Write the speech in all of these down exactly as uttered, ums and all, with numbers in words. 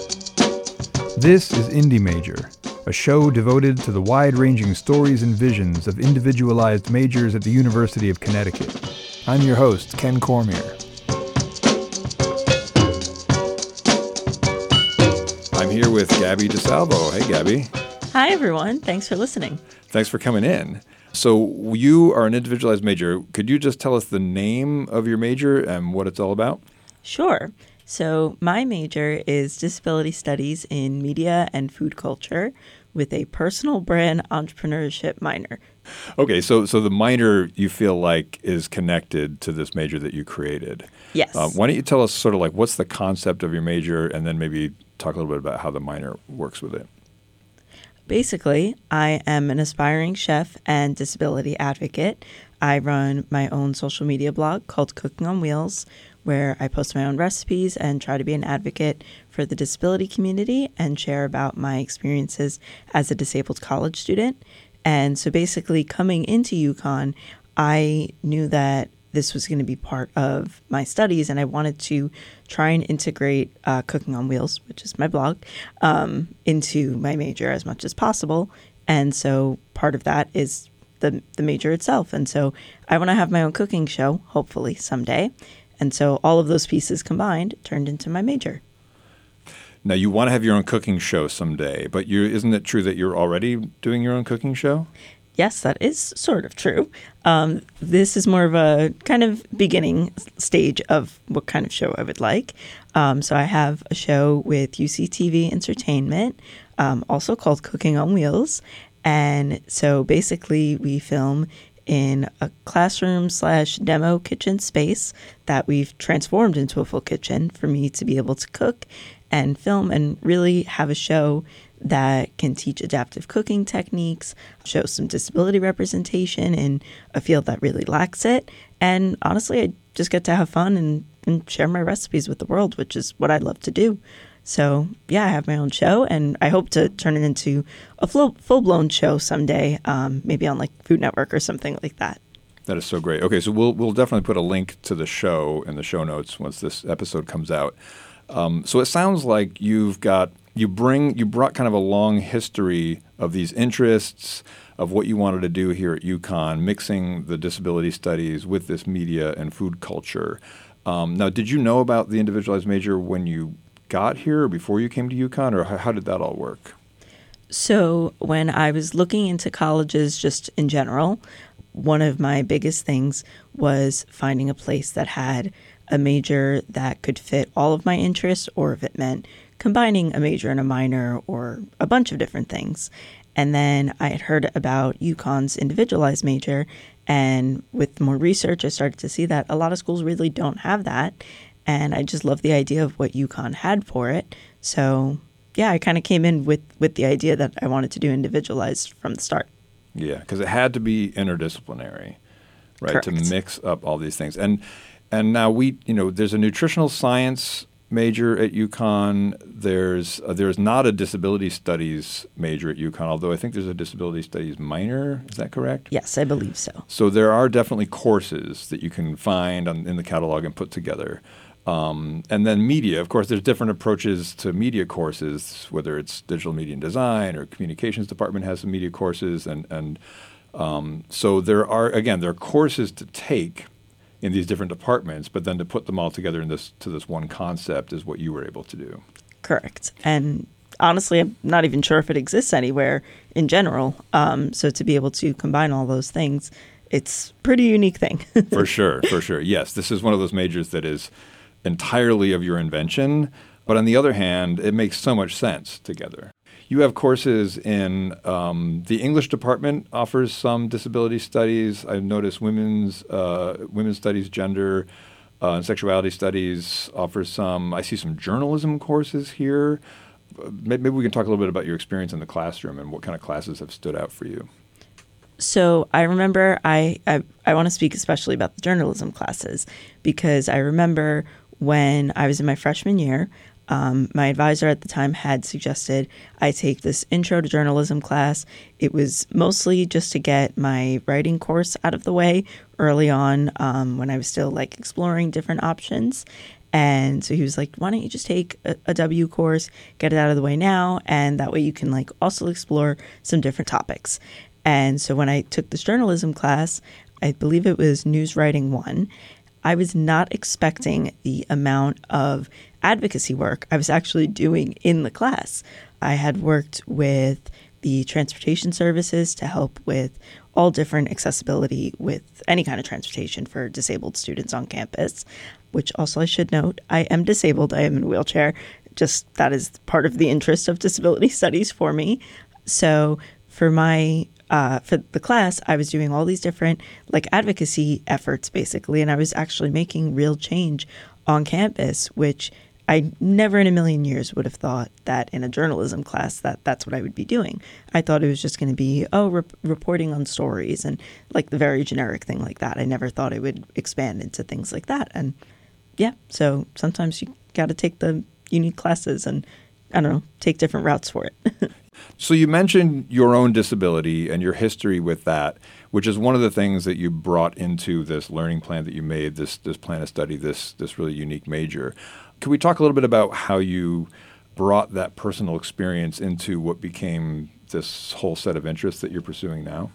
This is Indie Major, a show devoted to the wide-ranging stories and visions of individualized majors at the University of Connecticut. I'm your host, Ken Cormier. I'm here with Gabby DeSalvo. Hey, Gabby. Hi, everyone. Thanks for listening. Thanks for coming in. So you are an individualized major. Could you just tell us the name of your major and what it's all about? Sure. So my major is Disability Studies in Media and Food Culture with a personal brand entrepreneurship minor. Okay, so so the minor you feel like is connected to this major that you created. Yes. Um, why don't you tell us sort of like what's the concept of your major and then maybe talk a little bit about how the minor works with it. Basically, I am an aspiring chef and disability advocate. I run my own social media blog called Cooking on Wheels, where I post my own recipes and try to be an advocate for the disability community and share about my experiences as a disabled college student. And so basically coming into UConn, I knew that this was going to be part of my studies, and I wanted to try and integrate uh, Cooking on Wheels, which is my blog, um, into my major as much as possible. And so part of that is the, the major itself. And so I want to have my own cooking show, hopefully someday. And so all of those pieces combined turned into my major. Now, you want to have your own cooking show someday, but you isn't it true that you're already doing your own cooking show? Yes, that is sort of true. Um, this is more of a kind of beginning stage of what kind of show I would like. Um, so I have a show with U C T V Entertainment, um, also called Cooking on Wheels. And so basically we film in a classroom slash demo kitchen space that we've transformed into a full kitchen for me to be able to cook and film and really have a show that can teach adaptive cooking techniques, show some disability representation in a field that really lacks it. And honestly, I just get to have fun and, and share my recipes with the world, which is what I love to do. So, yeah, I have my own show, and I hope to turn it into a full, full-blown show someday, um, maybe on, like, Food Network or something like that. That is so great. Okay, so we'll we'll definitely put a link to the show in the show notes once this episode comes out. Um, so it sounds like you've got you bring you brought kind of a long history of these interests of what you wanted to do here at UConn, mixing the disability studies with this media and food culture. Um, now, did you know about the individualized major when you got here or before you came to UConn, or how, how did that all work? So when I was looking into colleges just in general, one of my biggest things was finding a place that had a major that could fit all of my interests, or if it meant combining a major and a minor or a bunch of different things. And then I had heard about UConn's individualized major, and with more research, I started to see that a lot of schools really don't have that. And I just love the idea of what UConn had for it. So, yeah, I kind of came in with, with the idea that I wanted to do individualized from the start. Yeah, because it had to be interdisciplinary, right, Correct. to mix up all these things. And and now we, you know, there's a nutritional science major at UConn. There's uh, there's not a disability studies major at UConn, although I think there's a disability studies minor. Is that correct? Yes, I believe so. So there are definitely courses that you can find on, in the catalog and put together. Um, and then media, of course, there's different approaches to media courses, whether it's digital media and design or communications department has some media courses. And, and um, so there are, again, there are courses to take in these different departments, but then to put them all together in this to this one concept is what you were able to do. Correct. And honestly, I'm not even sure if it exists anywhere in general. Um, so to be able to combine all those things, it's a pretty unique thing. For sure, for sure. Yes, this is one of those majors that is entirely of your invention, but on the other hand, it makes so much sense together. You have courses in um, the English department offers some disability studies. I've noticed women's uh, women's studies, gender, uh, and sexuality studies offers some. I see some journalism courses here. Maybe we can talk a little bit about your experience in the classroom and what kind of classes have stood out for you. So I remember I, I, I want to speak especially about the journalism classes, because I remember when I was in my freshman year, um, my advisor at the time had suggested I take this intro to journalism class. It was mostly just to get my writing course out of the way early on, um, when I was still like exploring different options. And so he was like, why don't you just take a, a W course, get it out of the way now, and that way you can like also explore some different topics. And so when I took this journalism class, I believe it was News Writing One, I was not expecting the amount of advocacy work I was actually doing in the class. I had worked with the transportation services to help with all different accessibility with any kind of transportation for disabled students on campus, which also I should note, I am disabled. I am in a wheelchair. Just that is part of the interest of disability studies for me. So for my uh, for the class, I was doing all these different like advocacy efforts basically, and I was actually making real change on campus, which I never in a million years would have thought that in a journalism class that that's what I would be doing. I thought it was just going to be, oh, re- reporting on stories and like the very generic thing like that. I never thought it would expand into things like that. And yeah, so sometimes you got to take the unique classes and, I don't know, take different routes for it. So you mentioned your own disability and your history with that, which is one of the things that you brought into this learning plan that you made, this this plan of study, this this really unique major. Can we talk a little bit about how you brought that personal experience into what became this whole set of interests that you're pursuing now?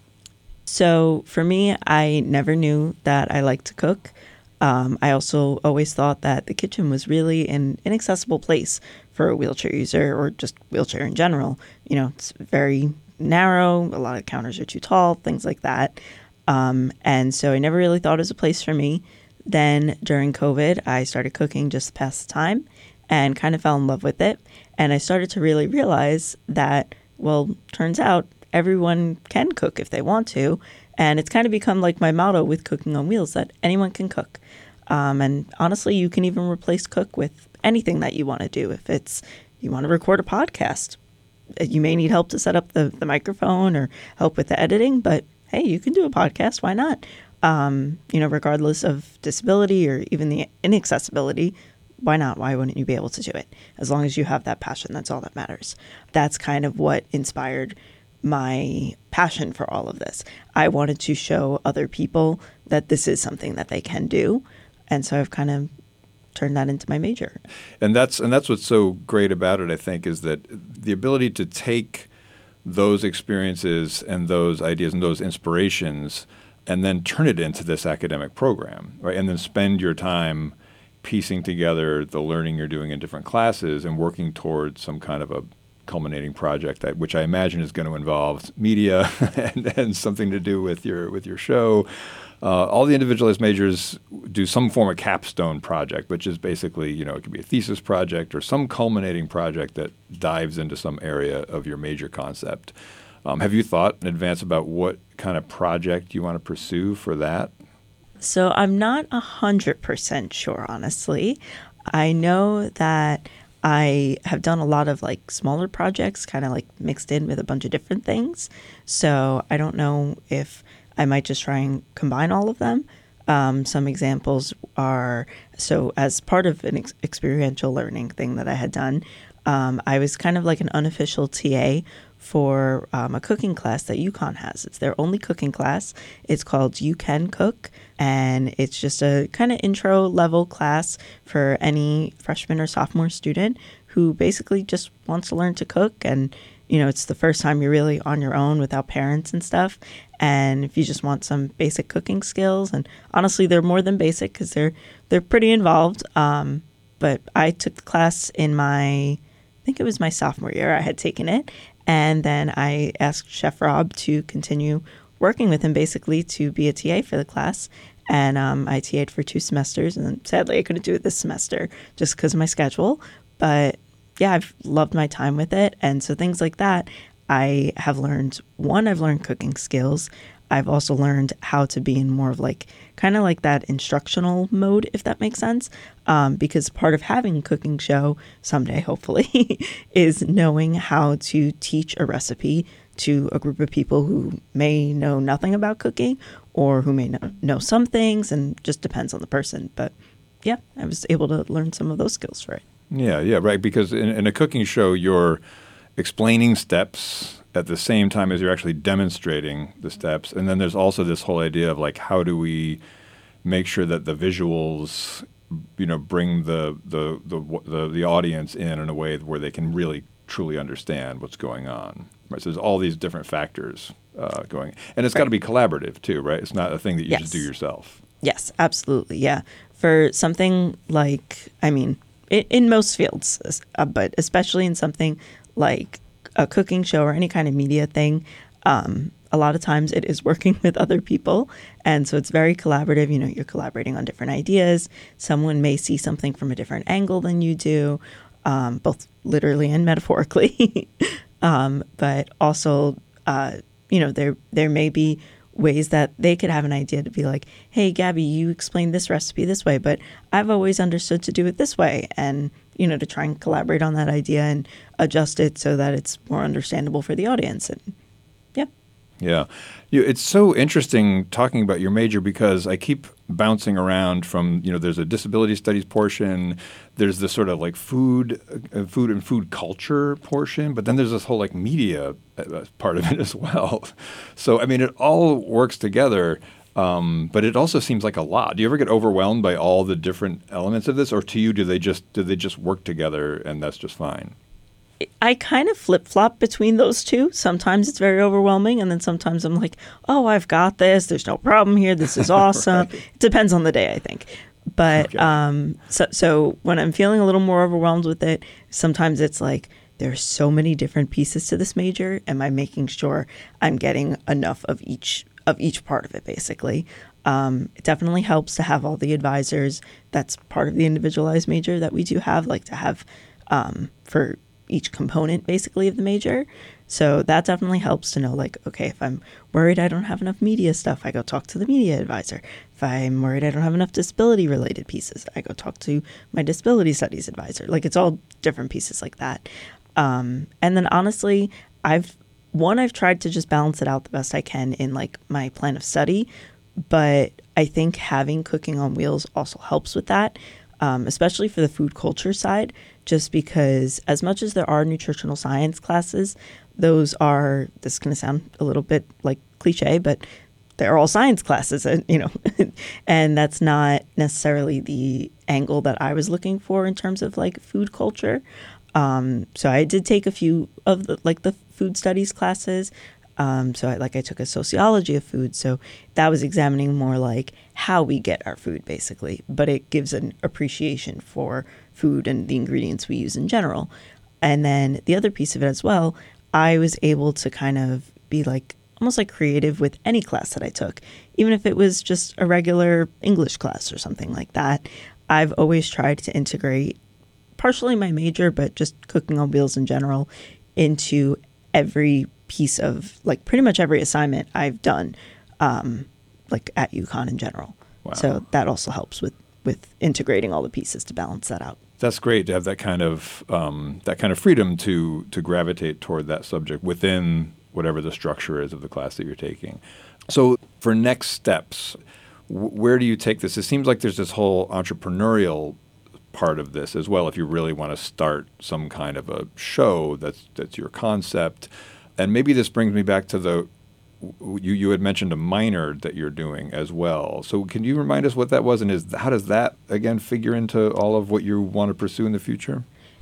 So for me, I never knew that I liked to cook. Um, I also always thought that the kitchen was really an inaccessible place for a wheelchair user or just wheelchair in general. You know, it's very narrow. A lot of counters are too tall, things like that. Um, and so I never really thought it was a place for me. Then during COVID, I started cooking just to pass the time and kind of fell in love with it. And I started to really realize that, well, turns out everyone can cook if they want to. And it's kind of become like my motto with Cooking on Wheels, that anyone can cook. Um, and honestly, you can even replace cook with anything that you want to do. If it's you want to record a podcast, you may need help to set up the, the microphone or help with the editing, but hey, you can do a podcast. Why not? Um, you know, regardless of disability or even the inaccessibility, why not? Why wouldn't you be able to do it? As long as you have that passion, that's all that matters. That's kind of what inspired my passion for all of this. I wanted to show other people that this is something that they can do. And so I've kind of turned that into my major. And that's and that's what's so great about it, I think, is that the ability to take those experiences and those ideas and those inspirations and then turn it into this academic program, right? And then spend your time piecing together the learning you're doing in different classes and working towards some kind of a culminating project, that, which I imagine is going to involve media and, and something to do with your with your show. Uh, all the individualized majors do some form of capstone project, which is basically, you know, it could be a thesis project or some culminating project that dives into some area of your major concept. Um, have you thought in advance about what kind of project you want to pursue for that? So I'm not one hundred percent sure, honestly. I know that I have done a lot of like smaller projects, kind of like mixed in with a bunch of different things. So I don't know if I might just try and combine all of them. Um, some examples are, so as part of an ex- experiential learning thing that I had done, um, I was kind of like an unofficial T A for um, a cooking class that UConn has. It's their only cooking class. It's called You Can Cook, and it's just a kind of intro level class for any freshman or sophomore student who basically just wants to learn to cook. And, you know, it's the first time you're really on your own without parents and stuff. And if you just want some basic cooking skills, and honestly, they're more than basic because they're they're pretty involved. Um, but I took the class in my, I think it was my sophomore year. I had taken it. And then I asked Chef Rob to continue working with him basically to be a T A for the class. And um, I T A'd for two semesters. And sadly, I couldn't do it this semester just because of my schedule. But yeah, I've loved my time with it. And so things like that, I have learned, one, I've learned cooking skills. I've also learned how to be in more of like, kind of like that instructional mode, if that makes sense. Um, because part of having a cooking show someday, hopefully, is knowing how to teach a recipe to a group of people who may know nothing about cooking or who may know, know some things, and just depends on the person. But yeah, I was able to learn some of those skills for it. Yeah, yeah, right. Because in, in a cooking show, you're explaining steps at the same time as you're actually demonstrating the steps. And then there's also this whole idea of like, how do we make sure that the visuals you know, bring the the the the, the audience in in a way where they can really truly understand what's going on. Right. So there's all these different factors uh, going, and it's Right. got to be collaborative too, right? It's not a thing that you Yes. just do yourself. Yes, absolutely. Yeah. For something like, I mean, in, in most fields, uh, but especially in something like a cooking show or any kind of media thing, um, a lot of times it is working with other people. And so it's very collaborative. You know, you're collaborating on different ideas. Someone may see something from a different angle than you do, um, both literally and metaphorically. um, but also, uh, you know, there there may be ways that they could have an idea to be like, hey, Gabby, you explained this recipe this way, but I've always understood to do it this way. And, you know, to try and collaborate on that idea and adjust it so that it's more understandable for the audience. And yeah. Yeah. You, it's so interesting talking about your major because I keep bouncing around from, you know, there's a disability studies portion, there's this sort of like food, uh, food and food culture portion, but then there's this whole like media uh, part of it as well. So, I mean, it all works together, um, but it also seems like a lot. Do you ever get overwhelmed by all the different elements of this, or to you, do they just do they just work together and that's just fine? I kind of flip-flop between those two. Sometimes it's very overwhelming, and then sometimes I'm like, oh, I've got this. There's no problem here. This is awesome. Right. It depends on the day, I think. But okay. um, so, so when I'm feeling a little more overwhelmed with it, sometimes it's like, there's so many different pieces to this major. Am I making sure I'm getting enough of each of each part of it, basically? Um, it definitely helps to have all the advisors. That's part of the individualized major that we do have, like to have um, for each component basically of the major. So that definitely helps to know, like, okay, if I'm worried I don't have enough media stuff, I go talk to the media advisor. If I'm worried I don't have enough disability related pieces, I go talk to my disability studies advisor. Like, it's all different pieces like that. Um, and then honestly, I've, one, I've tried to just balance it out the best I can in like my plan of study, but I think having Cooking on Wheels also helps with that. Um, especially for the food culture side, just because as much as there are nutritional science classes, those are, this is going to sound a little bit like cliche, but they're all science classes, and, you know, and that's not necessarily the angle that I was looking for in terms of like food culture. Um, so I did take a few of the, like the food studies classes. Um, so I, like I took a sociology of food. So that was examining more like how we get our food, basically. But it gives an appreciation for food and the ingredients we use in general. And then the other piece of it as well, I was able to kind of be like almost like creative with any class that I took, even if it was just a regular English class or something like that. I've always tried to integrate partially my major, but just Cooking on Wheels in general into every piece of like pretty much every assignment I've done, um, like at UConn in general. Wow. So that also helps with, with integrating all the pieces to balance that out. That's great to have that kind of um, that kind of freedom to to gravitate toward that subject within whatever the structure is of the class that you're taking. So for next steps, w- where do you take this? It seems like there's this whole entrepreneurial part of this as well. If you really want to start some kind of a show that's that's your concept. And maybe this brings me back to the, you, you had mentioned a minor that you're doing as well. So can you remind us what that was, and is how does that, again, figure into all of what you want to pursue in the future?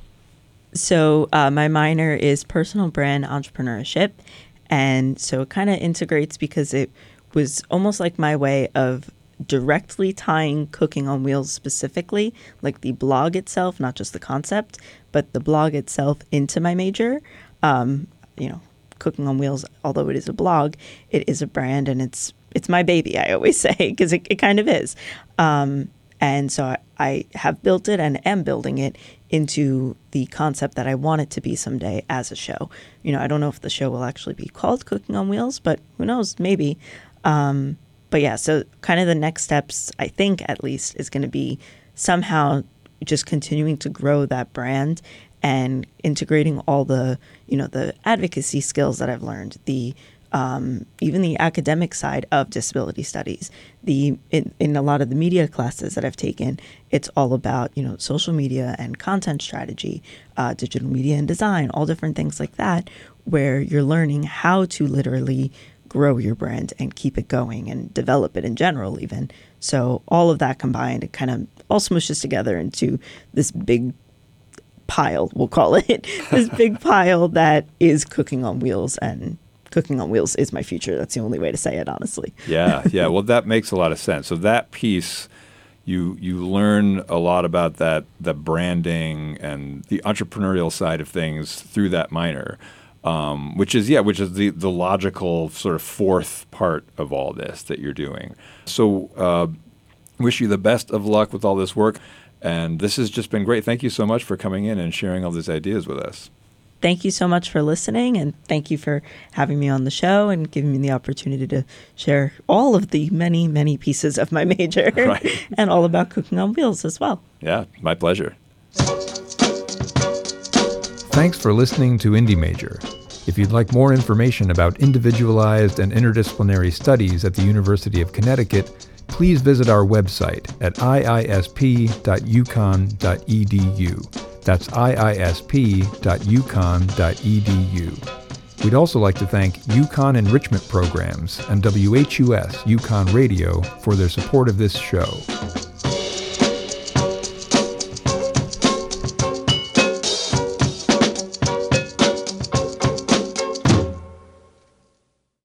So uh, my minor is personal brand entrepreneurship. And so it kind of integrates because it was almost like my way of directly tying Cooking on Wheels specifically, like the blog itself, not just the concept, but the blog itself into my major. Um, you know, Cooking on Wheels, although it is a blog, it is a brand, and it's it's my baby, I always say, because it, it kind of is. Um, and so I, I have built it and am building it into the concept that I want it to be someday as a show. You know, I don't know if the show will actually be called Cooking on Wheels, but who knows, maybe. Um, but yeah, so kind of the next steps, I think at least, is going to be somehow just continuing to grow that brand and integrating all the, you know, the advocacy skills that I've learned, the um, even the academic side of disability studies. The in, in a lot of the media classes that I've taken, it's all about, you know, social media and content strategy, uh, digital media and design, all different things like that, where you're learning how to literally grow your brand and keep it going and develop it in general even. So all of that combined, it kind of all smooshes together into this big pile, we'll call it, this big pile that is Cooking on Wheels, and Cooking on Wheels is my future. That's the only way to say it, honestly. Yeah, yeah. Well, that makes a lot of sense. So that piece, you you learn a lot about that, the branding and the entrepreneurial side of things through that minor, um, which is, yeah, which is the, the logical sort of fourth part of all this that you're doing. So uh, wish you the best of luck with all this work. And this has just been great. Thank you so much for coming in and sharing all these ideas with us. Thank you so much for listening, and thank you for having me on the show and giving me the opportunity to share all of the many, many pieces of my major right. and all about Cooking on Wheels as well. Yeah, my pleasure. Thanks for listening to Indie Major. If you'd like more information about individualized and interdisciplinary studies at the University of Connecticut, please visit our website at i i s p dot u conn dot e d u. That's i i s p dot u conn dot e d u. We'd also like to thank UConn Enrichment Programs and W H U S UConn Radio for their support of this show.